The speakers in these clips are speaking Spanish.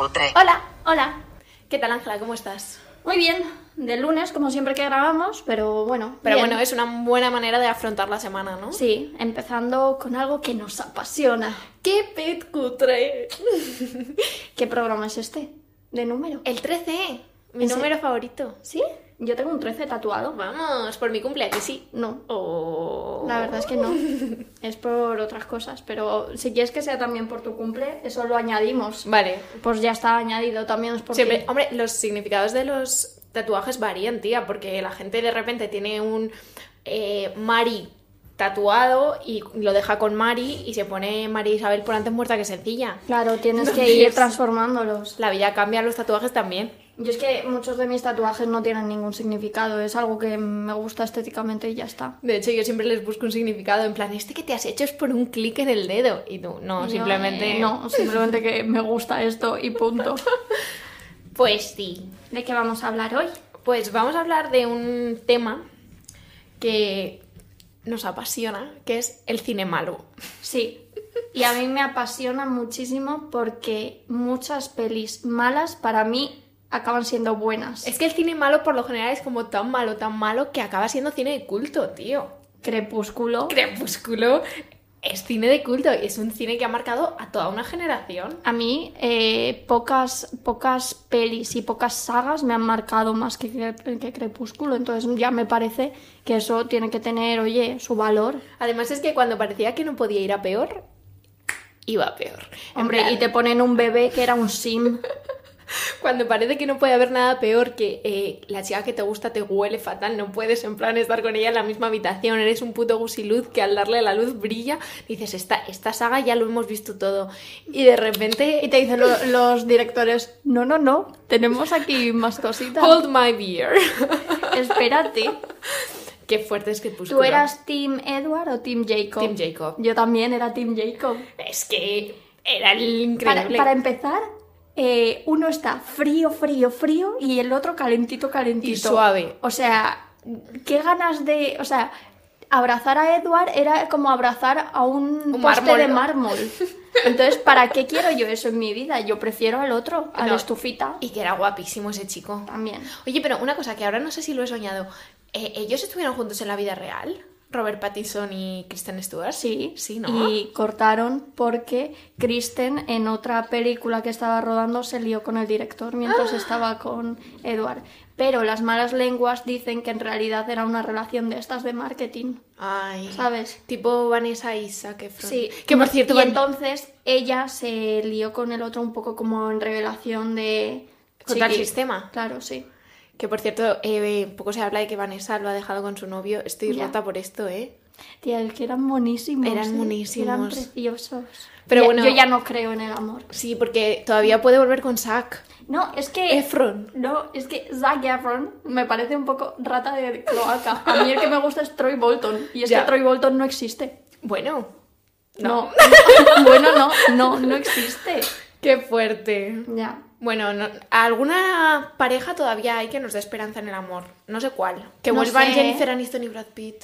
cutre. Hola. ¿Qué tal, Ángela? ¿Cómo estás? Muy bien. Del lunes, como siempre que grabamos, pero bueno. Pero bien. bueno, es una buena manera de afrontar la semana, ¿no? Sí, empezando con algo que nos apasiona. ¡Qué pet cutre! ¿Qué programa es este? ¿De número? El 13, mi ¿Ese? número favorito. ¿Sí? Yo tengo un 13 tatuado. Vamos, por mi cumpleaños, sí. No. Oh. La verdad es que no. Es por otras cosas. Pero si quieres que sea también por tu cumple, eso lo añadimos. Vale. Pues ya está añadido también. Es porque... Siempre, hombre, los significados de los tatuajes varían, tía, porque la gente de repente tiene un Mari tatuado y lo deja con Mari y se pone María Isabel por antes muerta que sencilla. Claro, tienes que Entonces, ir transformándolos. La vida cambia, los tatuajes también. Yo es que muchos de mis tatuajes no tienen ningún significado. Es algo que me gusta estéticamente y ya está. De hecho, yo siempre les busco un significado, en plan, este que te has hecho es por un clic en el dedo. Y tú, no, Yo, simplemente... No, simplemente que me gusta esto y punto. Pues sí. ¿De qué vamos a hablar hoy? Pues vamos a hablar de un tema que nos apasiona, que es el cine malo. Sí. Y a mí me apasiona muchísimo porque muchas pelis malas para mí acaban siendo buenas. Es que el cine malo por lo general es como tan malo que acaba siendo cine de culto, tío. Crepúsculo. Crepúsculo es cine de culto y es un cine que ha marcado a toda una generación. A mí pocas pelis y pocas sagas me han marcado más que Crepúsculo, entonces ya me parece que eso tiene que tener, oye, su valor. Además es que cuando parecía que no podía ir a peor, iba a peor. En Hombre, plan, y te ponen un bebé que era un sim. cuando parece que no puede haber nada peor que la chica que te gusta te huele fatal, no puedes en plan estar con ella en la misma habitación, eres un puto gusiluz que al darle la luz brilla, dices, esta saga ya lo hemos visto todo. Y de repente... Y te dicen los directores, no, tenemos aquí más cositas. Hold my beer. Espérate. Qué fuerte es Crepúsculo. ¿Tú eras Team Edward o Team Jacob? Team Jacob. Yo también era Team Jacob. Es que era el increíble. Para empezar, uno está frío y el otro calentito. Y suave. O sea, qué ganas de... O sea, abrazar a Edward era como abrazar a un poste mármol. de mármol. Entonces, ¿para qué quiero yo eso en mi vida? Yo prefiero al otro, a la No, estufita. Y que era guapísimo ese chico. También. Oye, pero una cosa que ahora no sé si lo he soñado. ¿Ellos estuvieron juntos en la vida real? ¿Robert Pattinson y Kristen Stewart? Sí, Sí, ¿no? Y cortaron porque Kristen en otra película que estaba rodando se lió con el director mientras estaba con Edward. Pero las malas lenguas dicen que en realidad era una relación de estas de marketing, Ay, ¿sabes? tipo Vanessa y Zac Efron. Sí. Que por cierto... Y entonces ella se lió con el otro un poco como en revelación de... Contra el Chiqui. sistema. Claro, sí. Que por cierto, poco se habla de que Vanessa lo ha dejado con su novio. Estoy Ya. rota por esto, ¿eh? Tía, es que eran monísimos. Eran monísimos. Eran preciosos. Pero Ya- bueno- yo ya no creo en el amor. Sí, porque todavía puede volver con Zac. No, es que... Efron. No, es que Zac Efron me parece un poco rata de cloaca. A mí el que me gusta es Troy Bolton. Y es Ya. que Troy Bolton no existe. Bueno. No. Bueno, no existe. Qué fuerte. Ya. Bueno, alguna pareja todavía hay que nos dé esperanza en el amor. No sé cuál. Que No vuelvan sé. Jennifer Aniston y Brad Pitt.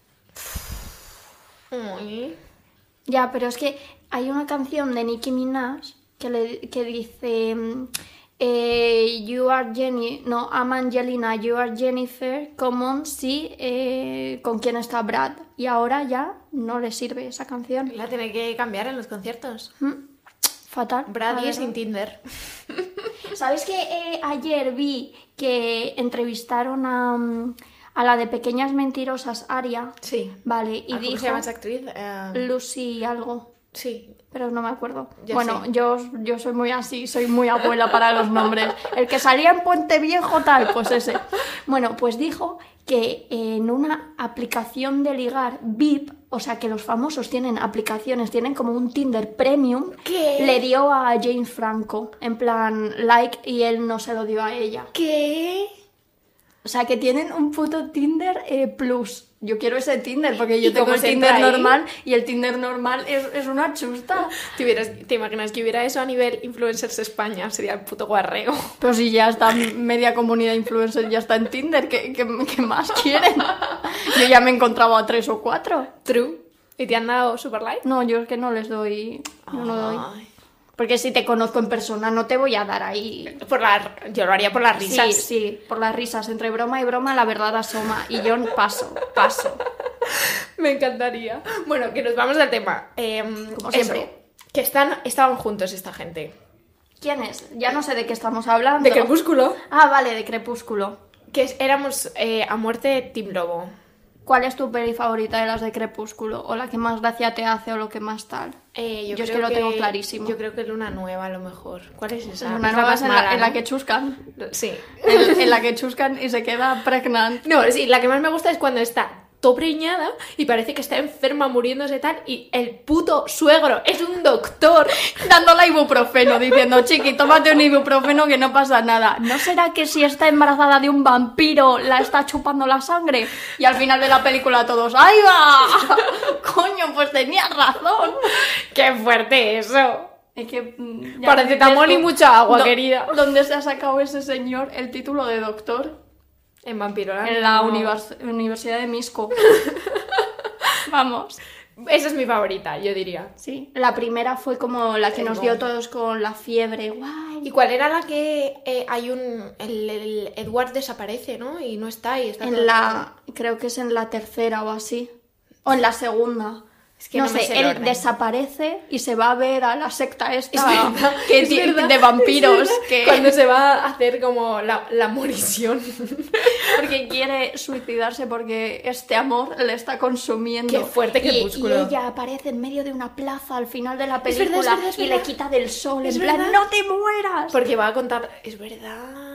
Ay. Ya, pero es que hay una canción de Nicki Minaj que dice... you are Jenny... No, I'm Angelina, you are Jennifer. Come on, sí, con quién está Brad. Y ahora ya no le sirve esa canción. La tiene que cambiar en los conciertos. Fatal. Brad la y verdad. sin Tinder. ¿Sabes que ayer vi que entrevistaron a la de Pequeñas Mentirosas, Aria? Sí. Vale, y ¿Cómo dijo se llama esa actriz? Lucy algo, Sí. pero no me acuerdo. Ya Bueno, sé. yo soy muy así, soy muy abuela para los nombres. El que salía en Puente Viejo tal, pues ese. Bueno, pues dijo que en una aplicación de ligar VIP, o sea que los famosos tienen aplicaciones, tienen como un Tinder Premium, ¿Qué? le dio a James Franco, en plan like, y él no se lo dio a ella. ¿Qué? O sea que tienen un puto Tinder Plus. Yo quiero ese Tinder porque yo ¿Y tengo cómo el se Tinder entra ahí? normal y el Tinder normal es una chusta. ¿Te imaginas que hubiera eso a nivel Influencers España? Sería el puto guarreo. Pero si ya está media comunidad influencer, ya está en Tinder, ¿qué más quieren? Yo ya me he encontrado a 3 o 4. True. ¿Y te han dado super like? No, yo es que no les doy. Yo no doy. Ay. Porque si te conozco en persona no te voy a dar ahí... Yo lo haría por las risas. Sí, por las risas. Entre broma y broma la verdad asoma. Y yo paso. Me encantaría. Bueno, que nos vamos del tema. Como siempre. Eso, que estaban juntos esta gente. ¿Quién es? Ya no sé de qué estamos hablando. De Crepúsculo. Ah, vale, de Crepúsculo. Que éramos a muerte Team Lobo. ¿Cuál es tu peli favorita de las de Crepúsculo? ¿O la que más gracia te hace o lo que más tal? Yo es que lo tengo clarísimo. Yo creo que Luna Nueva a lo mejor. ¿Cuál es esa? Luna Es la Nueva más es mala, en la ¿no? que chuscan. Sí. En la que chuscan y se queda pregnant. No, sí, la que más me gusta es cuando está todo preñada y parece que está enferma, muriéndose tal, y el puto suegro es un doctor. Dándole ibuprofeno, diciendo, chiqui, tómate un ibuprofeno que no pasa nada. ¿No será que si está embarazada de un vampiro la está chupando la sangre? Y al final de la película todos, ¡ahí va! Coño, pues tenías razón. ¡Qué fuerte eso! Es que... Paracetamol y mucha agua, querida. ¿Dónde se ha sacado ese señor el título de doctor? En Vampiroland. En la no. Universidad de Misco. Vamos. Esa es mi favorita, yo diría. Sí. La primera fue como la que nos dio todos con la fiebre. Guay. ¿Y cuál era la que el Edward desaparece, ¿no? Y no está y está... Creo que es en la tercera o así. O en la segunda. Es que no no me sé, sé el él orden. desaparece y se va a ver a la secta esta Es verdad, que es verdad, de vampiros. es verdad. Que... Cuando se va a hacer como la morición. Porque quiere suicidarse porque este amor le está consumiendo. Qué fuerte Crepúsculo. Y ella aparece en medio de una plaza al final de la Es verdad, película es verdad, es y verdad. le quita del sol. Es En plan, verdad. ¡no te mueras! Porque va a contar... Es verdad...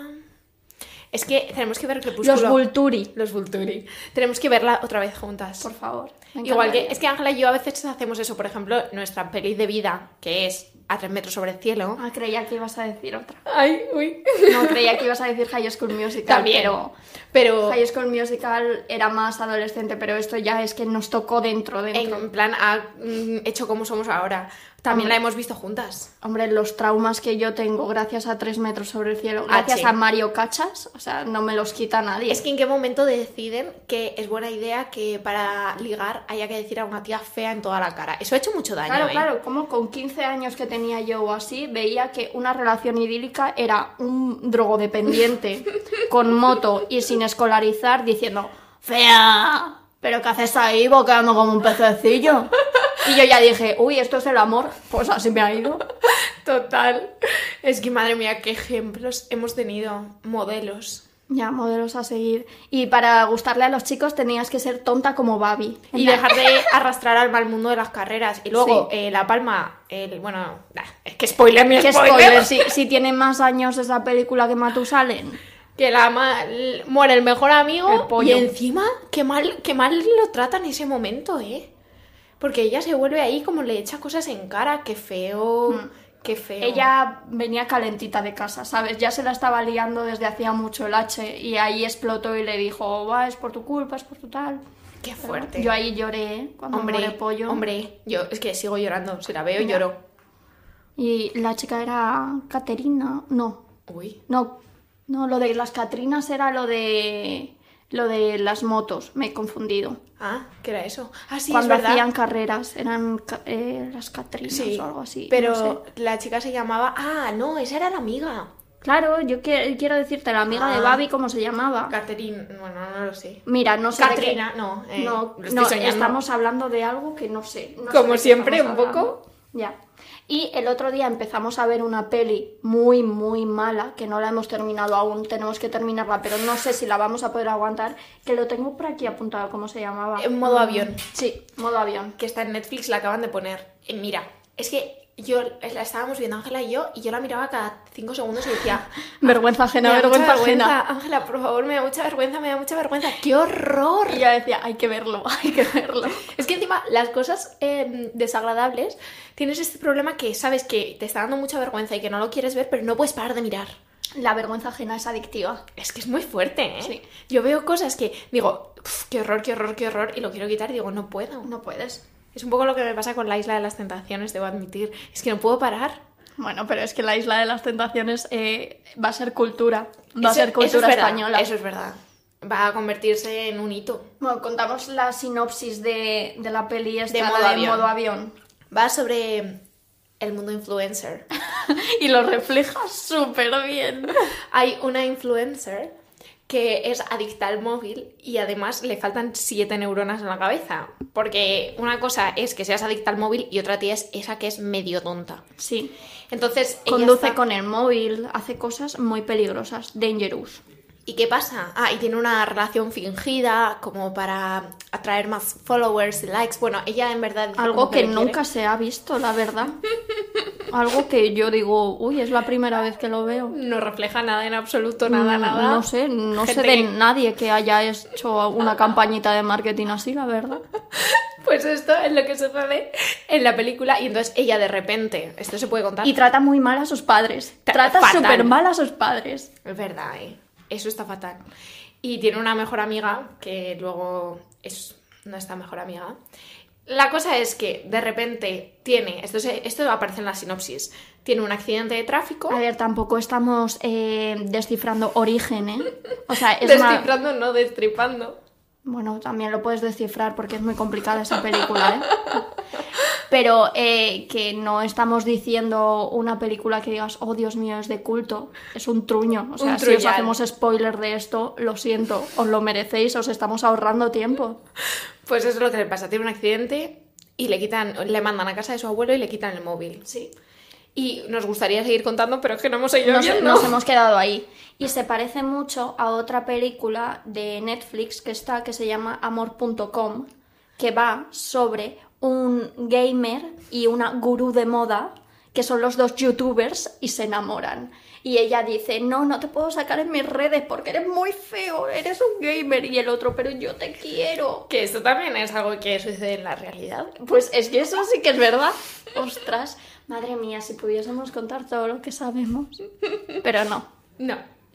Es que tenemos que ver Crepúsculo. Los Vulturi. Los Vulturi. Tenemos que verla otra vez juntas. Por favor. me Igual que... encantaría. Es que Ángela y yo a veces hacemos eso. Por ejemplo, nuestra peli de vida, que es A 3 metros sobre el cielo. Ah, creía que ibas a decir otra. Ay, uy. No, creía que ibas a decir High School Musical. También. Pero High School Musical era más adolescente, pero esto ya es que nos tocó dentro. en plan ha hecho como somos ahora. También Hombre. la hemos visto juntas. Hombre, los traumas que yo tengo gracias a 3 metros sobre el cielo, gracias sí. a Mario Cachas, o sea, no me los quita nadie. Es que en qué momento deciden que es buena idea que para ligar haya que decir a una tía fea en toda la cara. Eso ha hecho mucho daño, Claro, ¿eh? claro, como con 15 años que tenía yo o así, veía que una relación idílica era un drogodependiente con moto y sin escolarizar diciendo, ¡fea! ¿Pero qué haces ahí boqueando como un pececillo? Y yo ya dije, uy, esto es el amor, pues así me ha ido. Total. Es que madre mía, qué ejemplos hemos tenido. Modelos. Ya, modelos a seguir. Y para gustarle a los chicos tenías que ser tonta como Babi. Y dejar de arrastrar al mal mundo de las carreras. Y luego, Sí. La Palma, bueno, es que spoiler, mi ¿Qué spoiler. spoiler? Si tiene más años esa película que Matusalén. Que muere el mejor amigo El pollo. y encima qué mal lo trata en ese momento, ¿eh? Porque ella se vuelve ahí como le echa cosas en cara, qué feo, qué feo. Ella venía calentita de casa, ¿sabes? Ya se la estaba liando desde hacía mucho el H y ahí explotó y le dijo, va, es por tu culpa, es por tu tal. Qué fuerte. Yo ahí lloré, ¿eh? Cuando muere Pollo. Hombre, yo es que sigo llorando, si la veo Ya. lloro. Y la chica era Caterina, no, Uy. no, lo de las Catrinas era lo de las motos, me he confundido. Ah, ¿qué era eso? Ah, sí, Cuando es verdad. hacían carreras eran las Catrinas Sí, o algo así. pero no sé. la chica se llamaba... Ah, no, esa era la amiga. Claro, yo quiero decirte, la amiga de Ah. Babi, ¿cómo se llamaba? Catherine, bueno, no lo sé. Mira, no sé de qué- Katrina, no, no, lo estoy no, soñando. estamos hablando de algo que no sé. No sé Como de qué siempre, estamos un poco. hablando. Ya. Y el otro día empezamos a ver una peli muy, muy mala, que no la hemos terminado aún, tenemos que terminarla, pero no sé si la vamos a poder aguantar, que lo tengo por aquí apuntado, ¿cómo se llamaba? En modo avión. Sí, modo avión. Que está en Netflix, la acaban de poner. Mira, es que yo la estábamos viendo Ángela y yo la miraba cada 5 segundos y decía... Vergüenza ajena, me da vergüenza mucha ajena. Ángela, por favor, me da mucha vergüenza. ¡Qué horror! Y ella decía, hay que verlo, hay que verlo. Es que encima las cosas desagradables tienes este problema que sabes que te está dando mucha vergüenza y que no lo quieres ver, pero no puedes parar de mirar. La vergüenza ajena es adictiva. Es que es muy fuerte, ¿eh? Sí. Yo veo cosas que digo, qué horror, y lo quiero quitar y digo, no puedo. No puedes. Es un poco lo que me pasa con la Isla de las Tentaciones, debo admitir. Es que no puedo parar. Bueno, pero es que la Isla de las Tentaciones va a ser cultura. Va a Eso- ser eso cultura es verdad, española. Eso es verdad. Va a convertirse en un hito. Bueno, contamos la sinopsis de la peli esta, De la modo avión. modo avión. Va sobre el mundo influencer. Y lo refleja súper bien. Hay una influencer que es adicta al móvil y además le faltan 7 neuronas en la cabeza. Porque una cosa es que seas adicta al móvil y otra tía es esa que es medio tonta. Sí. Entonces ella Conduce con el móvil, hace cosas muy peligrosas, dangerous. ¿Y qué pasa? Y tiene una relación fingida como para atraer más followers y likes. Bueno, ella en verdad... dice Algo como que lo quiere. nunca se ha visto, la verdad. Algo que yo digo, uy, es la primera vez que lo veo. No refleja nada en absoluto, nada. No sé Gente de que- nadie que haya hecho una campañita de marketing así, la verdad. Pues esto es lo que sucede en la película y entonces ella de repente... Esto se puede contar. Y trata muy mal a sus padres. Trata Fatal. súper mal a sus padres. Es verdad, eso está fatal. Y tiene una mejor amiga que luego es nuestra mejor amiga. La cosa es que de repente tiene, esto aparece en la sinopsis, tiene un accidente de tráfico. A ver, tampoco estamos descifrando origen, ¿eh? O sea, es una... Descifrando, no destripando. Bueno, también lo puedes descifrar porque es muy complicada esa película, ¿eh? Pero que no estamos diciendo una película que digas, oh Dios mío, es de culto. Es un truño. O sea, Un si os truñal. hacemos spoiler de esto, lo siento, os lo merecéis, os estamos ahorrando tiempo. Pues eso es lo que le pasa, tiene un accidente y le mandan a casa de su abuelo y le quitan el móvil. Sí. Y nos gustaría seguir contando, pero es que no hemos seguido viendo. Nos hemos quedado ahí. Y se parece mucho a otra película de Netflix que se llama Amor.com, que va sobre un gamer y una gurú de moda, que son los dos youtubers y se enamoran. Y ella dice, no te puedo sacar en mis redes porque eres muy feo, eres un gamer. Y el otro, pero yo te quiero. Que esto también es algo que sucede en la realidad. Pues es que eso sí que es verdad. Ostras, madre mía, si pudiésemos contar todo lo que sabemos. Pero no, No,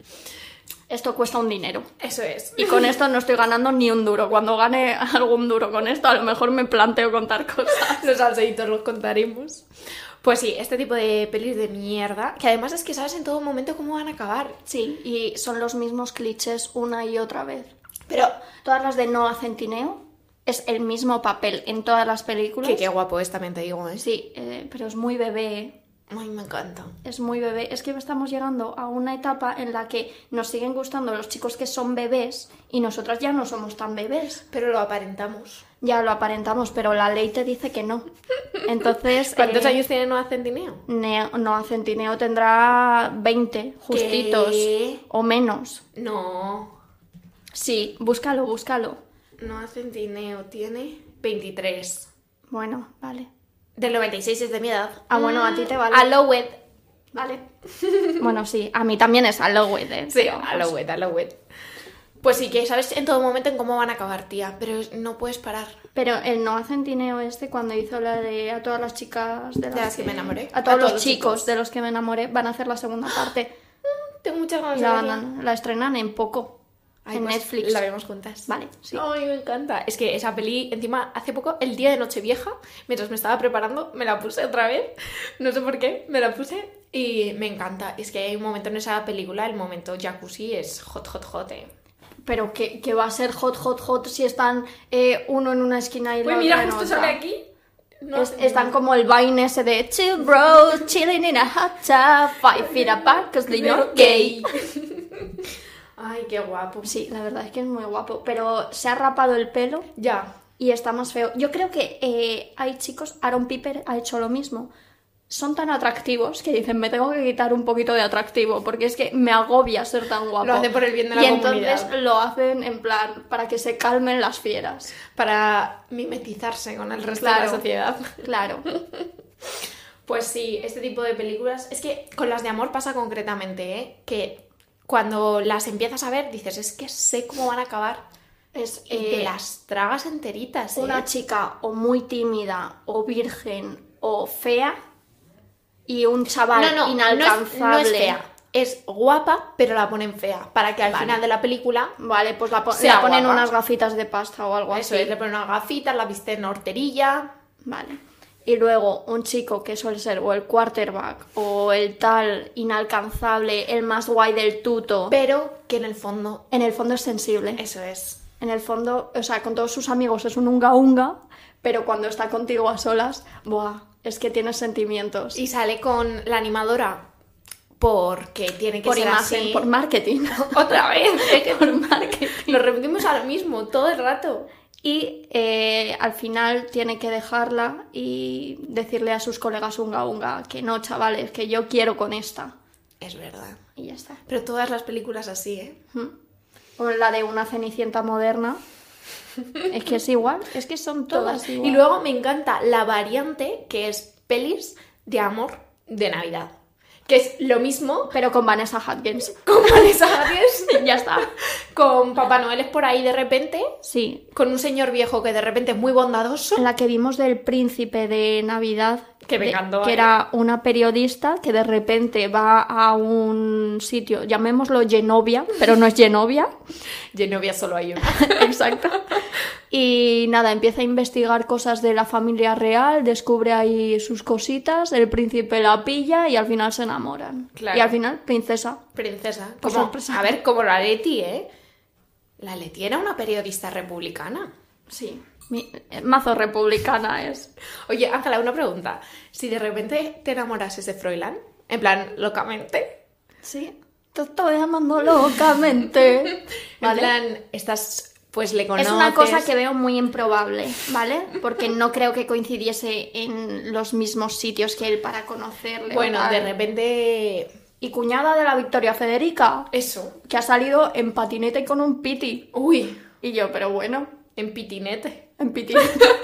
esto cuesta un dinero. eso es. Y con esto no estoy ganando ni un duro. Cuando gane algún duro con esto, a lo mejor me planteo contar cosas. Los salseitos los contaremos. Pues sí, este tipo de pelis de mierda, que además es que sabes en todo momento cómo van a acabar. Sí, y son los mismos clichés una y otra vez. Pero todas las de Noah Centineo es el mismo papel en todas las películas. Que qué guapo es, también te digo, ¿eh? Sí, pero es muy bebé, ¿eh? Ay, me encanta. Es muy bebé. Es que estamos llegando a una etapa en la que nos siguen gustando los chicos que son bebés y nosotras ya no somos tan bebés. Pero lo aparentamos. Ya lo aparentamos, pero la ley te dice que no. Entonces... ¿Cuántos años tiene Noah Centineo? Noah Centineo tendrá 20, justitos. ¿Qué? O menos. No. Sí, búscalo. Noah Centineo tiene 23. Bueno, vale. Del 96 es de mi edad. Ah, bueno, a ti te vale. Halloween. Vale. Bueno, sí, a mí también es Halloween, ¿eh? Sí, Pero, Halloween. Pues sí, que sabes en todo momento en cómo van a acabar, tía, pero no puedes parar. Pero el Noah Centineo cuando hizo la de a todas las chicas de las que me enamoré. A todos los chicos de los que me enamoré, van a hacer la segunda parte. Tengo muchas ganas Y de la, verla. la estrenan en poco. Ay, en pues Netflix. La vemos juntas. Vale, sí. Ay, me encanta. Es que esa peli, encima, hace poco, el día de Nochevieja, mientras me estaba preparando, me la puse otra vez. No sé por qué, me la puse y me encanta. Es que hay un momento en esa película, el momento jacuzzi es hot, Pero que va a ser hot si están uno en una esquina y la Uy, otra mira, en justo otra. sale aquí. No, Están como el vaina ese de chill bros, chilling in a hot tub, 5 feet apart, cause they not gay. Ay, qué guapo. Sí, la verdad es que es muy guapo, pero se ha rapado el pelo Ya. y está más feo. Yo creo que hay chicos, Aaron Piper ha hecho lo mismo. Son tan atractivos que dicen, me tengo que quitar un poquito de atractivo, porque es que me agobia ser tan guapo. Lo hace por el bien de la y comunidad. entonces lo hacen en plan, para que se calmen las fieras. Para mimetizarse con el resto de Claro. la sociedad. Claro. Pues sí, este tipo de películas... Es que con las de amor pasa concretamente, ¿eh? Que cuando las empiezas a ver dices, es que sé cómo van a acabar. Es Y te las tragas enteritas, ¿eh? una chica o muy tímida, o virgen, o fea, y un chaval inalcanzable. No es fea. Es guapa, pero la ponen fea. Para que al final de la película... Vale, pues le Sea ponen guapa. unas gafitas de pasta o algo Eso así. es, le ponen unas gafitas, la viste en horterilla... Vale. Y luego un chico que suele ser o el quarterback o el tal inalcanzable, el más guay del tuto. Pero que en el fondo... En el fondo es sensible. Eso es. En el fondo, o sea, con todos sus amigos es un unga unga, pero cuando está contigo a solas, ¡buah! es que tienes sentimientos. Y sale con la animadora porque tiene que Por ser imagen, así. por marketing. Otra vez. Por marketing. Lo repetimos ahora mismo, todo el rato. Y al final tiene que dejarla y decirle a sus colegas unga unga que no, chavales, que yo quiero con esta. Es verdad. Y ya está. Pero todas las películas así, ¿eh? O la de una Cenicienta moderna. Es que es igual, es que son todas igual. Y luego me encanta la variante que es pelis de amor de Navidad. Que es lo mismo Pero con Vanessa Hudgens. con Vanessa Hudgens, Ya está. con Papá Noel es por ahí de repente, Sí. con un señor viejo que de repente es muy bondadoso. La que vimos del príncipe de Navidad. Que me encantó, Que era una periodista que de repente va a un sitio, llamémoslo Genovia, pero no es Genovia. Genovia solo hay una. Exacto. Y nada, empieza a investigar cosas de la familia real, descubre ahí sus cositas, el príncipe la pilla y al final se enamoran. Claro. Y al final, princesa. Princesa. Por Como, sorpresa. a ver, como la Leti, ¿eh? La Leti era una periodista republicana. Sí. Mazo republicana es. Oye, Ángela, una pregunta. Si de repente te enamorases de Froilán, en plan, locamente, Sí. Te estoy amando locamente. en ¿Vale? plan, estás, pues le conoces... Es una cosa que veo muy improbable, ¿vale? Porque no creo que coincidiese en los mismos sitios que él para conocerle. o Bueno, tal. de repente... Y cuñada de la Victoria Federica, Eso. que ha salido en patinete y con un piti. Uy, Y yo, pero bueno, en pitinete. en piti.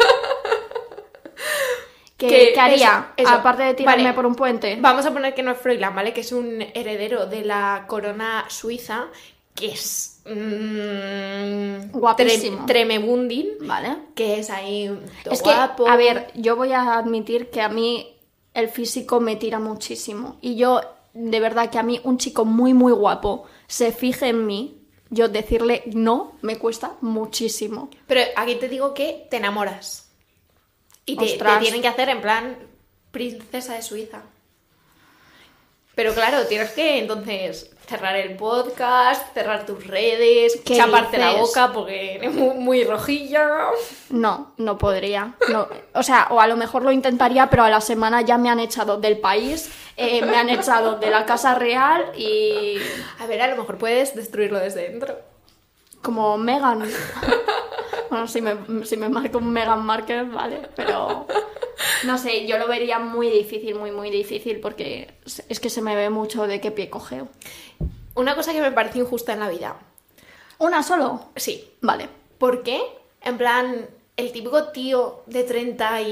¿Qué haría? eso. Aparte de tirarme Vale. por un puente. Vamos a poner que no es Froilán, ¿vale? Que es un heredero de la corona suiza, que es... Guapísimo. Tremebundin, Vale. que es ahí todo Es que, guapo. a ver, yo voy a admitir que a mí el físico me tira muchísimo. Y yo, de verdad, que a mí un chico muy, muy guapo se fije en mí, yo decirle no me cuesta muchísimo. Pero aquí te digo que te enamoras. Y te Ostras. tienen que hacer en plan princesa de Suiza. Pero claro, tienes que entonces cerrar el podcast, cerrar tus redes, ¿Qué chaparte la dices? boca porque eres muy, muy rojilla. No, no podría. No. O sea, o a lo mejor lo intentaría, pero a la semana ya me han echado del país, me han echado de la Casa Real y... A ver, a lo mejor puedes destruirlo desde dentro. Como Meghan. Bueno, si me marco un Meghan Markle, vale, pero... No sé, yo lo vería muy difícil, muy, muy difícil, porque es que se me ve mucho de qué pie cogeo. Una cosa que me parece injusta en la vida. ¿Una solo? Sí. Vale. ¿Por qué? En plan, el típico tío de 30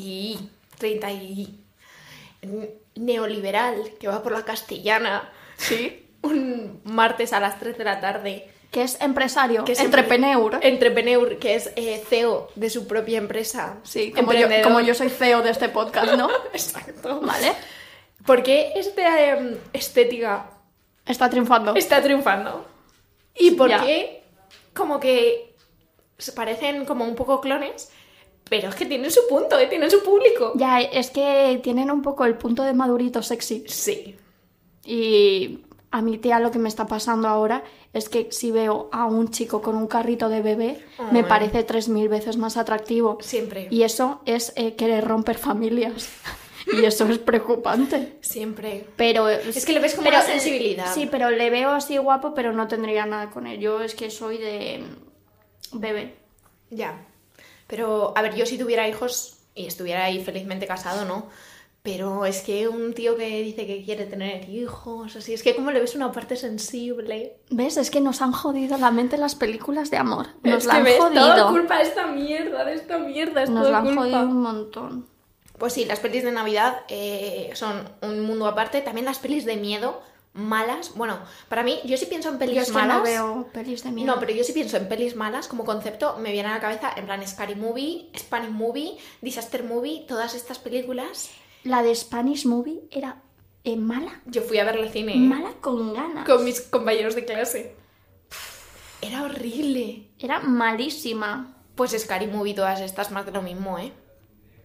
y neoliberal que va por la Castellana, ¿sí? Un martes a las 3 de la tarde. Que es empresario, Que es entrepreneur. Entrepreneur, que es CEO de su propia empresa. Sí, Emprendedor. como yo soy CEO de este podcast, ¿no? Exacto. Vale. ¿Por qué esta estética Está triunfando. está triunfando? ¿Y por Ya. qué como que se parecen como un poco clones? Pero es que tienen su punto, tienen su público. Ya, es que tienen un poco el punto de madurito sexy. Sí. Y a mi tía lo que me está pasando ahora es que si veo a un chico con un carrito de bebé, me Ay. parece 3000 veces más atractivo. Siempre. Y eso es querer romper familias. Y eso es preocupante. Siempre. Pero Es que le ves como una sensibilidad. Sí, pero le veo así guapo, pero no tendría nada con él. Yo es que soy de bebé. Ya. Pero, a ver, yo si tuviera hijos y estuviera ahí felizmente casado, ¿no? Pero es que un tío que dice que quiere tener hijos, así, es que como le ves una parte sensible. ¿Ves? Es que nos han jodido la mente las películas de amor. Nos es la que han ves, jodido. todo culpa de esta mierda, es Nos todo la han culpa. jodido un montón. Pues sí, las pelis de Navidad son un mundo aparte. También las pelis de miedo, malas. Bueno, para mí, yo sí pienso en pelis Yo es que malas. no veo pelis de miedo. No, pero yo sí pienso en pelis malas como concepto, me viene a la cabeza en plan Scary Movie, Spanish Movie, Disaster Movie, todas estas películas. La de Spanish Movie era mala. Yo fui a ver el cine Mala con ganas. con mis compañeros de clase. Era horrible. Era malísima. Pues Scary Movie, todas estas más de lo mismo, ¿eh?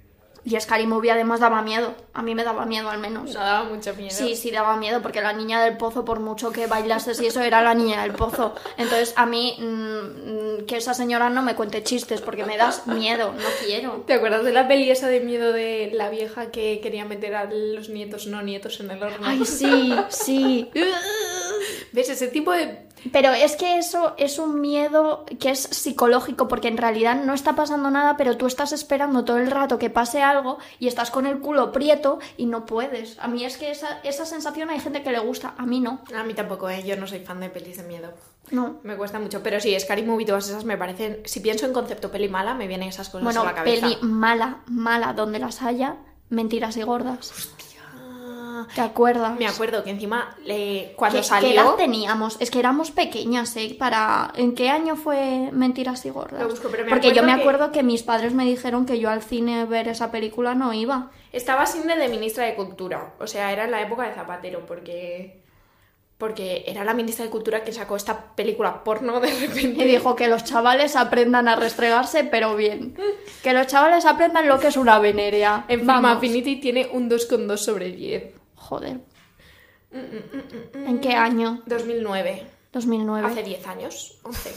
Y Scary Movie además daba miedo. A mí me daba miedo al menos. No daba mucho miedo. Sí, daba miedo, porque la niña del pozo, por mucho que bailases y eso, era la niña del pozo. Entonces, a mí, que esa señora no me cuente chistes, porque me das miedo, no quiero. ¿Te acuerdas de la peli esa de miedo de la vieja que quería meter a los nietos en el horno? Ay, sí, sí. ¿Ves? Ese tipo de... Pero es que eso es un miedo que es psicológico, porque en realidad no está pasando nada, pero tú estás esperando todo el rato que pase algo y estás con el culo prieto y no puedes. A mí es que esa sensación hay gente que le gusta, a mí no. A mí tampoco, yo no soy fan de pelis de miedo. No. Me cuesta mucho, pero sí, Scary Movie, todas esas me parecen... Si pienso en concepto peli mala, me vienen esas cosas a la cabeza. Peli mala, donde las haya, Mentiras y gordas. Hostia. ¿Te acuerdas? Me acuerdo que encima cuando ¿Qué edad salió... teníamos? Es que éramos pequeñas, ¿eh? ¿En qué año fue Mentiras y gordas? Lo busco, pero porque yo me acuerdo que mis padres me dijeron que yo al cine a ver esa película no iba. Estaba Sinde de ministra de Cultura, o sea, era en la época de Zapatero, porque era la ministra de Cultura que sacó esta película porno de repente. Y dijo que los chavales aprendan a restregarse, pero bien. Que los chavales aprendan lo que es una venerea. En Film Affinity tiene un 2,2 sobre 10. Joder. ¿En qué año? 2009. 2009. Hace 10 años. 11.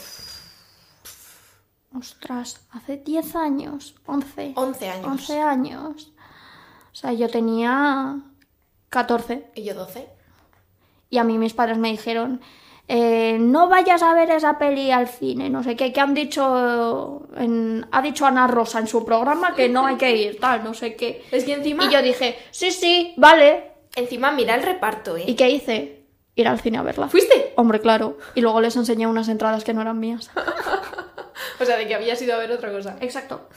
Ostras, hace 10 años. 11. 11 años. 11 años. O sea, yo tenía 14. Y yo 12. Y a mí mis padres me dijeron, no vayas a ver esa peli al cine, no sé qué, que han dicho, ha dicho Ana Rosa en su programa que no hay que ir, tal, no sé qué. Es que encima... Y yo dije, sí, vale. Encima mira el reparto, ¿Y qué hice? Ir al cine a verla. ¿Fuiste? Hombre, claro. Y luego les enseñé unas entradas que no eran mías. O sea, de que habías ido a ver otra cosa. Exacto.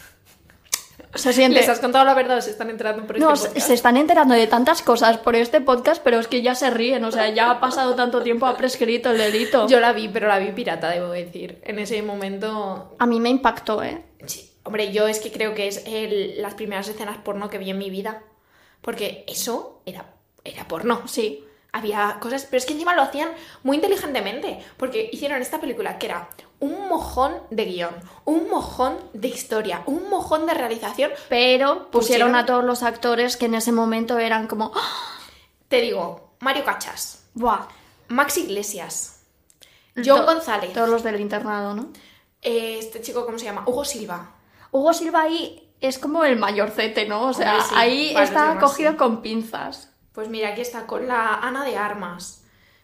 Se siente... ¿Les has contado la verdad o se están enterando por este podcast? No, se están enterando de tantas cosas por este podcast, pero es que ya se ríen, o sea, ya ha pasado tanto tiempo, ha prescrito el delito. Yo la vi, pero la vi pirata, debo decir. En ese momento... A mí me impactó, ¿eh? Sí. Hombre, yo es que creo que es las primeras escenas porno que vi en mi vida. Porque eso era porno. Sí. Había cosas... Pero es que encima lo hacían muy inteligentemente. Porque hicieron esta película que era un mojón de guión, un mojón de historia, un mojón de realización. Pero pusieron a todos los actores que en ese momento eran como... Te digo, Mario Cachas. ¡Buah! Max Iglesias. John González. Todos los del internado, ¿no? Este chico, ¿cómo se llama? Hugo Silva. Hugo Silva ahí es como el mayorcete, ¿no? O sea, hombre, sí, ahí está cogido con pinzas. Pues mira, aquí está con la Ana de Armas,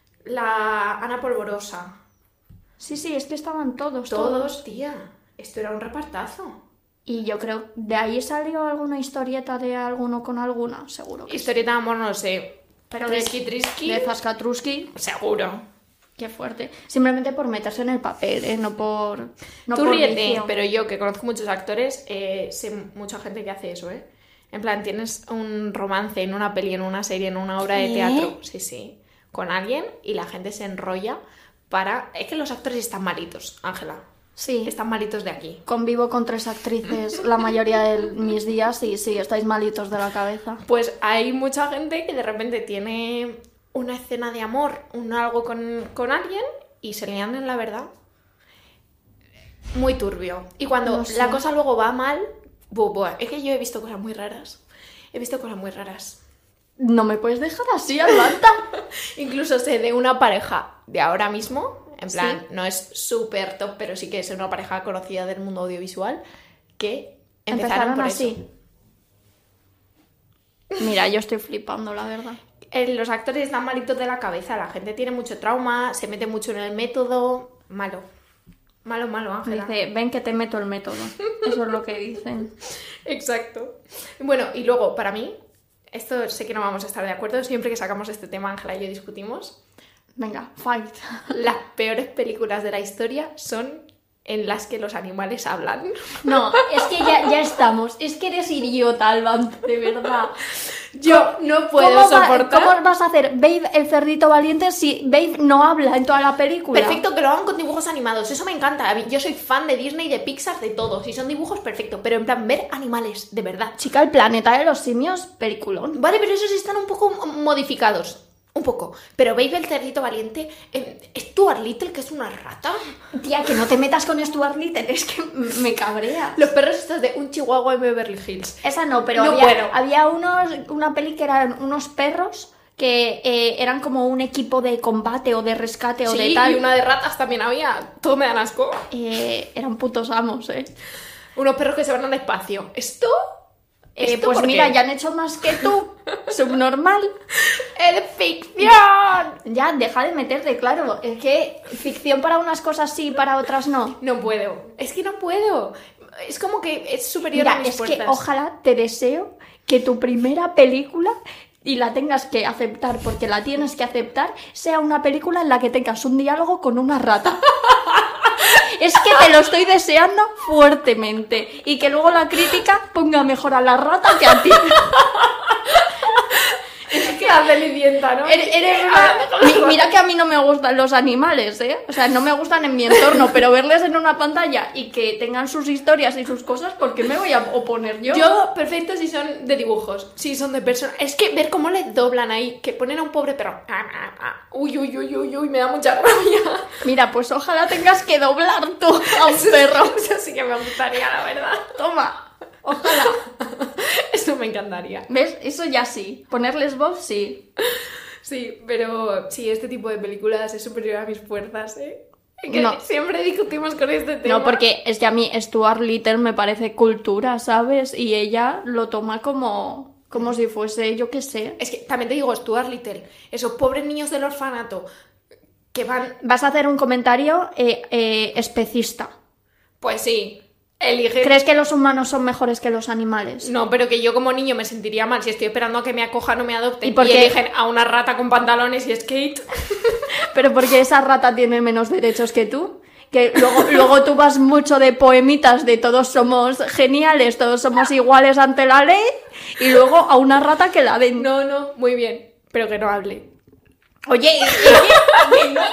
la Ana Polvorosa. Sí, es que estaban todos. Todos, tía. Esto era un repartazo. Y yo creo, ¿de ahí salió alguna historieta de alguno con alguna? Seguro que historieta de amor no lo sé. Pero Trisky. De Zaskatruski. Seguro. Qué fuerte. Simplemente por meterse en el papel, ¿eh? No por... No Tú por ríete, vicio. pero yo, que conozco muchos actores, sé mucha gente que hace eso, ¿eh? En plan, tienes un romance en una peli, en una serie, en una obra de teatro. Sí. Con alguien y la gente se enrolla para... Es que los actores están malitos, Ángela. Sí. Están malitos de aquí. Convivo con 3 actrices la mayoría de mis días y sí, estáis malitos de la cabeza. Pues hay mucha gente que de repente tiene una escena de amor, algo con alguien y se lían en la verdad. Muy turbio. Y cuando la cosa luego va mal... es que yo he visto cosas muy raras. No me puedes dejar así, Atlanta. Incluso sé de una pareja de ahora mismo, en plan, no es súper top, pero sí que es una pareja conocida del mundo audiovisual, que empezaron por así. Eso. Mira, yo estoy flipando, la verdad. Los actores están malitos de la cabeza, la gente tiene mucho trauma, se mete mucho en el método. Malo, Ángela. Dice, ven que te meto el método. Eso es lo que dicen. Exacto. Bueno, y luego, para mí, esto sé que no vamos a estar de acuerdo, siempre que sacamos este tema, Ángela y yo discutimos. Venga, fight. Las peores películas de la historia son en las que los animales hablan. No, es que ya estamos. Es que eres idiota, Alba, de verdad. Yo no puedo soportar... ¿Cómo vas a hacer Babe el cerdito valiente si Babe no habla en toda la película? Perfecto, que lo hagan con dibujos animados, eso me encanta. Yo soy fan de Disney, de Pixar, de todo. Si son dibujos, perfecto, pero en plan, ver animales, de verdad. Chica, el planeta de los simios, peliculón. Vale, pero esos están un poco modificados. Un poco. Pero Babe el cerdito valiente, Stuart Little, que es una rata. Tía, que no te metas con Stuart Little, es que me cabrea. Los perros estos de un chihuahua en Beverly Hills. Esa no, pero No había una peli que eran unos perros que eran como un equipo de combate o de rescate o Sí, de tal. y una de ratas también había. Todo me dan asco. Eran putos amos, Unos perros que se van al espacio. ¿Esto? ¿Esto Pues por mira, qué? ya han hecho más que tú. Subnormal. ¡Es ficción! Ya, deja de meterte, claro. Es que ficción para unas cosas sí, para otras no. No puedo. Es que no puedo. Es como que es superior a Mira, mis es fuerzas. que ojalá te deseo que tu primera película, y la tengas que aceptar porque la tienes que aceptar, sea una película en la que tengas un diálogo con una rata. Es que te lo estoy deseando fuertemente. Y que luego la crítica ponga mejor a la rata que a ti. Es que la cenicienta, ¿no? Eres una... Mira que a mí no me gustan los animales, O sea, no me gustan en mi entorno, pero verles en una pantalla y que tengan sus historias y sus cosas, ¿por qué me voy a oponer yo? Yo, perfecto si son de dibujos, si son de personas. Es que ver cómo les doblan ahí, que ponen a un pobre perro. Uy, uy, uy, uy, uy, me da mucha rabia. Mira, pues ojalá tengas que doblar tú a un perro. Eso sí que me gustaría, la verdad. Toma, ojalá. Eso me encantaría. ¿Ves? Eso ya sí. Ponerles voz, sí. Sí, pero sí, este tipo de películas es superior a mis fuerzas, Que No. siempre discutimos con este tema. No, porque es que a mí Stuart Little me parece cultura, ¿sabes? Y ella lo toma como si fuese, yo qué sé. Es que también te digo, Stuart Little, esos pobres niños del orfanato que van... Vas a hacer un comentario especista. Pues sí, eligen... ¿Crees que los humanos son mejores que los animales? No, pero que yo como niño me sentiría mal si estoy esperando a que me acojan o me adopten ¿Y por qué? eligen a una rata con pantalones y skate. Pero porque esa rata tiene menos derechos que tú. Que luego tú vas mucho de poemitas de todos somos geniales, todos somos iguales ante la ley, y luego a una rata que la den. No, muy bien, pero que no hable. Oye, que no.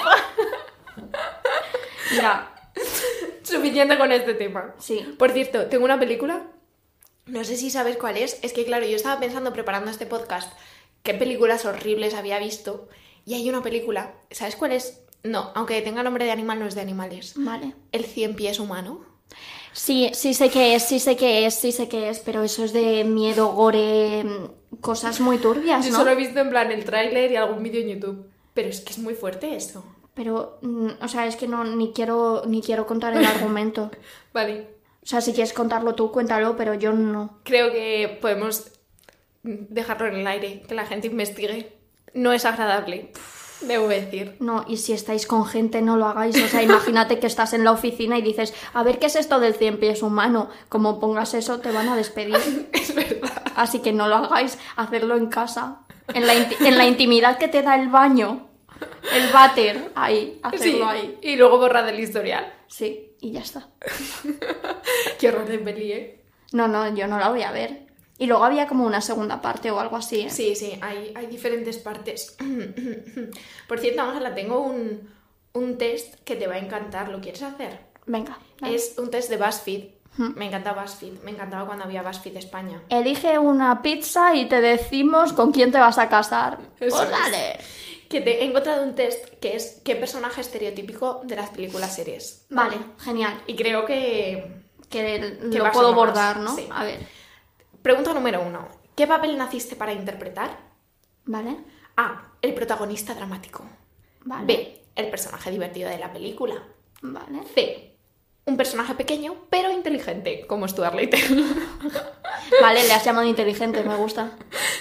Mira, Suficiente con este tema. sí. Por cierto, tengo una película, no sé si sabes cuál es que claro, yo estaba pensando preparando este podcast qué películas horribles había visto, y hay una película, ¿sabes cuál es? No, aunque tenga nombre de animal, no es de animales. Vale. El 100 pies humano. Sí sé qué es, pero eso es de miedo, gore, cosas muy turbias, Yo ¿no? solo he visto en plan el tráiler y algún vídeo en YouTube, pero es que es muy fuerte esto. Pero, o sea, es que no, ni quiero contar el argumento. Vale, O sea, si quieres contarlo tú, cuéntalo, pero yo no. creo que podemos dejarlo en el aire, que la gente investigue. No es agradable, debo decir. No, y si estáis con gente, no lo hagáis. O sea, imagínate que estás en la oficina y dices, a ver, ¿qué es esto del 100 pies humano? Como pongas eso, te van a despedir. Es verdad. Así que no lo hagáis, hacerlo en casa. En la intimidad que te da el baño. El váter, ahí, hacerlo ahí. Y luego borrar del historial. Sí, y ya está. Qué horror de peli, ¿eh? No, yo no la voy a ver. Y luego había como una segunda parte o algo así, ¿eh? Sí, hay diferentes partes. Por cierto, Ángela, tengo un test que te va a encantar. ¿Lo quieres hacer? Venga. Vale. Es un test de BuzzFeed. Me encanta BuzzFeed. Me encantaba cuando había BuzzFeed España. Elige una pizza y te decimos con quién te vas a casar. Eso Pues es. dale. Que he encontrado un test que es qué personaje estereotípico de las películas series. Vale, genial. Y creo que Que Que lo vas puedo a más, bordar, ¿no? sí. A ver. Pregunta número 1. ¿Qué papel naciste para interpretar? Vale. A. El protagonista dramático. Vale. B. El personaje divertido de la película. Vale. C. Un personaje pequeño pero inteligente, como Stuart Little. Vale, le has llamado inteligente, me gusta.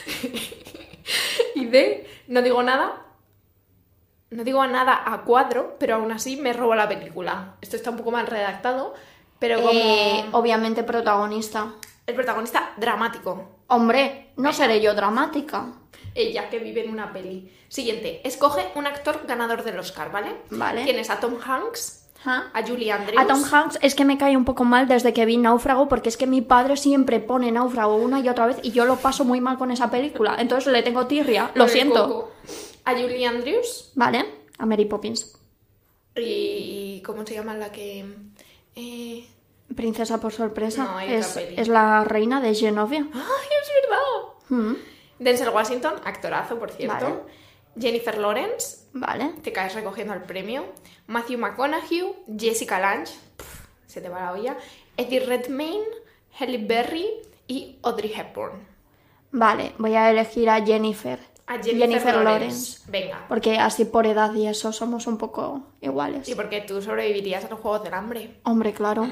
Y D. No digo nada. No digo nada a cuadro, pero aún así me robo la película. Esto está un poco mal redactado, pero como Obviamente protagonista. el protagonista dramático. Hombre, no seré yo dramática. Ella que vive en una peli. Siguiente. Escoge un actor ganador del Oscar, ¿vale? Vale. Tienes a Tom Hanks, ¿Ah? a Julie Andrews. A Tom Hanks es que me cae un poco mal desde que vi Náufrago, porque es que mi padre siempre pone Náufrago una y otra vez y yo lo paso muy mal con esa película. Entonces le tengo tirria, lo Con el siento. coco. A Julie Andrews. Vale, a Mary Poppins. Y ¿cómo se llama la que...? Princesa por sorpresa. No, hay otra peli. Es la reina de Genovia. ¡Ay, es verdad! Mm. Denzel Washington, actorazo, por cierto. Vale. Jennifer Lawrence, Vale. te caes recogiendo el premio. Matthew McConaughey, Jessica Lange, se te va la olla. Eddie Redmayne, Halle Berry y Audrey Hepburn. Vale, voy a elegir a Jennifer. A Jennifer Lawrence. Venga. Porque así por edad y eso somos un poco iguales. Y porque tú sobrevivirías a los Juegos del Hambre. Hombre, claro.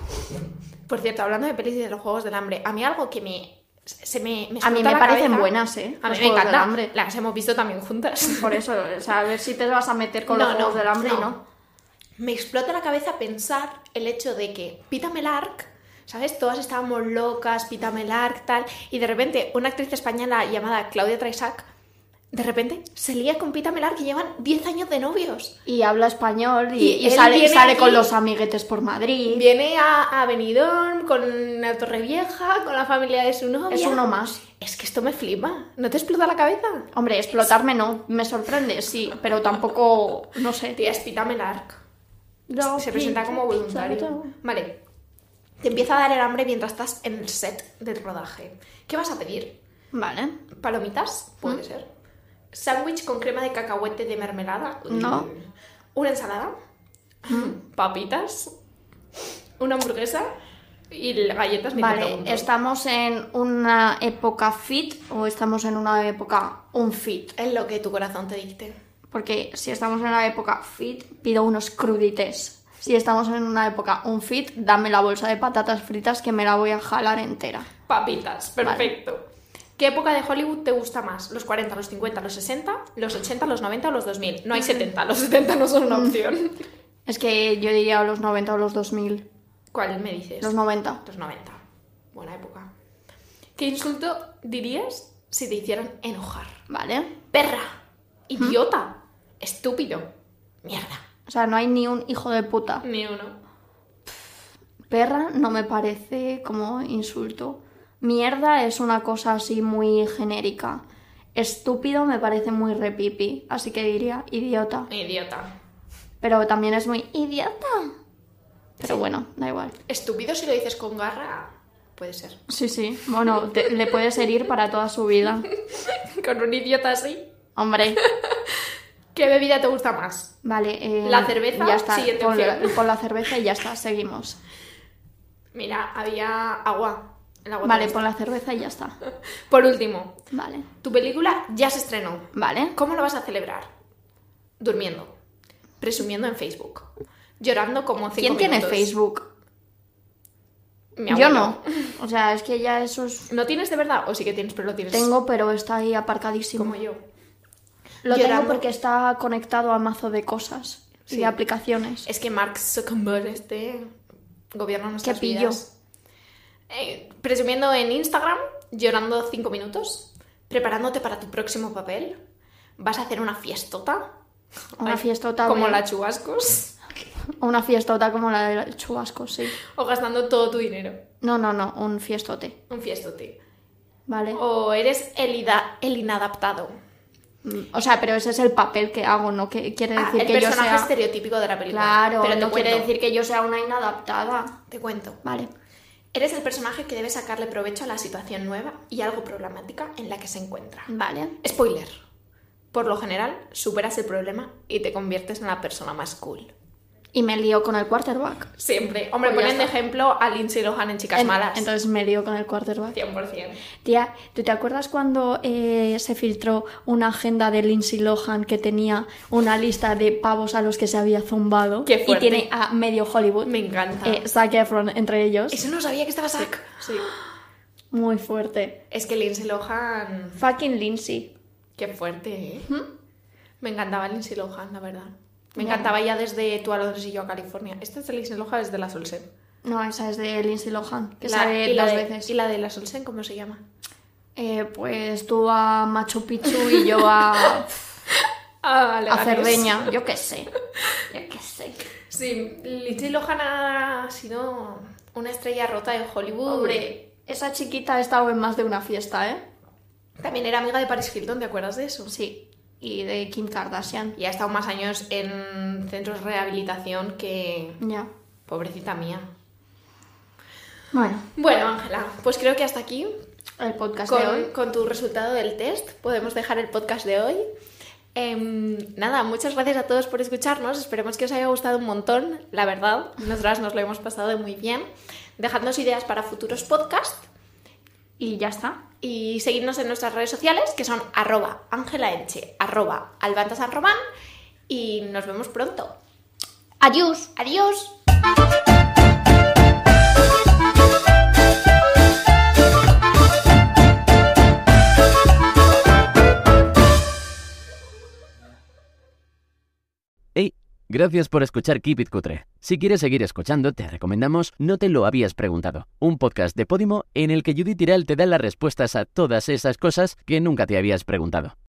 Por cierto, hablando de pelis y de los Juegos del Hambre, a mí algo que me A mí me parecen buenas, ¿eh? A mí Los me Juegos del encanta. Hambre. Las hemos visto también juntas. Por eso, o sea, a ver si te vas a meter con los Juegos del Hambre y no. Me explota la cabeza pensar el hecho de que Pita Melark, ¿sabes? Todas estábamos locas, Pita Melark, tal, y de repente una actriz española llamada Claudia Traisac, de repente se lía con Pita Melark y llevan 10 años de novios. Y habla español y él sale viene aquí con los amiguetes por Madrid. Viene a Benidorm con la Torrevieja, con la familia de su novia. Es uno más. Es que esto me flipa. ¿No te explota la cabeza? Hombre, explotarme no, me sorprende, sí, pero tampoco, no sé. Tía, es Pita Melark. No, Se presenta como voluntario. Vale. Te empieza a dar el hambre mientras estás en el set del rodaje. ¿Qué vas a pedir? Vale. ¿Palomitas? Puede ser. ¿Sándwich con crema de cacahuete de mermelada? No. ¿Una ensalada? ¿Papitas? ¿Una hamburguesa? Y galletas, ni te Vale, pregunto. ¿estamos en una época fit o estamos en una época unfit? Es lo que tu corazón te dicte. Porque si estamos en una época fit, pido unos crudités. Si estamos en una época unfit, dame la bolsa de patatas fritas que me la voy a jalar entera. Papitas, perfecto. ¿Qué época de Hollywood te gusta más? ¿Los 40, los 50, los 60, los 80, los 90 o los 2000? No hay 70, los 70 no son una opción. Es que yo diría los 90 o los 2000. ¿Cuál me dices? Los 90. Los 90. Buena época. ¿Qué insulto dirías si te hicieran enojar? Vale. Perra, idiota, estúpido, mierda. O sea, no hay ni un hijo de puta. Ni uno. Perra no me parece como insulto. Mierda es una cosa así muy genérica. Estúpido me parece muy repipi, así que diría idiota. Idiota. Pero también es muy idiota. Pero bueno, da igual. Estúpido si lo dices con garra, puede ser. Sí, sí. Bueno, le puedes herir para toda su vida. Con un idiota así. Hombre. ¿Qué bebida te gusta más? Vale. La cerveza, ya está. siguiente opción. Pon la cerveza y ya está, seguimos. Mira, había agua. El agua Vale, te pon gusta. la cerveza y ya está. Por último, Vale. tu película ya se estrenó. Vale. ¿Cómo lo vas a celebrar? Durmiendo. Presumiendo en Facebook. Llorando como 5 ¿Quién minutos. tiene Facebook? Mi Yo abuelo. no. O sea, es que ya eso es... ¿No tienes de verdad? ¿O sí que tienes, pero lo tienes? Tengo, pero está ahí aparcadísimo. Como yo. Lo Llorando. tengo porque está conectado a mazo de cosas y Sí. de aplicaciones. Es que Mark Zuckerberg gobierna nuestras pillo. vidas. Presumiendo en Instagram, llorando 5 minutos, preparándote para tu próximo papel. Vas a hacer una fiestota. Una fiestota como de- la Chubascos. Una fiestota como la del chubasco, sí. O gastando todo tu dinero. No, un fiestote. Un fiestote. ¿Vale? O eres el inadaptado. O sea, pero ese es el papel que hago, no que quiere decir el que yo personaje sea... estereotípico de la película. Claro, pero no quiere decir que yo sea una inadaptada. Te cuento. Vale. Eres el personaje que debe sacarle provecho a la situación nueva y algo problemática en la que se encuentra. Vale. Spoiler. Por lo general, superas el problema y te conviertes en la persona más cool. Y me lío con el quarterback. Siempre. Hombre, Pues ya ponen de está. ejemplo a Lindsay Lohan en Chicas Malas. Entonces me lío con el quarterback. 100%. Tía, ¿tú te acuerdas cuando se filtró una agenda de Lindsay Lohan que tenía una lista de pavos a los que se había zumbado? Qué y fuerte. tiene a medio Hollywood. Me encanta. Zac Efron entre ellos. Eso no sabía que estaba Zac. Sí. Muy fuerte. Es que Lindsay Lohan... Fucking Lindsay. Qué fuerte, ¿eh? Me encantaba Lindsay Lohan, la verdad. Me Ya. encantaba ya desde Tú a Londres y yo a California. Esta es de Lindsay Lohan, es de La Solsen. No, esa es de Lindsay Lohan, que La- sale y la dos de- veces. ¿Y la de La Solsen cómo se llama? Pues tú a Machu Picchu y yo a, Ah, vale. a vale. Cerdeña. Yo qué sé. Yo qué sé. Sí, Lindsay Lohan ha sido una estrella rota en Hollywood. Hombre, esa chiquita ha estado en más de una fiesta, ¿eh? También era amiga de Paris Hilton, ¿te acuerdas de eso? Sí. Y de Kim Kardashian. Y ha estado más años en centros de rehabilitación que... Ya. Pobrecita mía. Bueno, Bueno, Ángela, pues creo que hasta aquí, el podcast de hoy. con tu resultado del test, podemos dejar el podcast de hoy. Nada, muchas gracias a todos por escucharnos. Esperemos que os haya gustado un montón, la verdad. Nosotras nos lo hemos pasado muy bien. Dejadnos ideas para futuros podcasts. Y ya está. Y seguidnos en nuestras redes sociales, que son @angelaenche, @albantasanromán. Y nos vemos pronto. Adiós. Adiós. Hey, gracias por escuchar Keep It Cutre. Si quieres seguir escuchando, te recomendamos No te lo habías preguntado, un podcast de Podimo en el que Judith Tiral te da las respuestas a todas esas cosas que nunca te habías preguntado.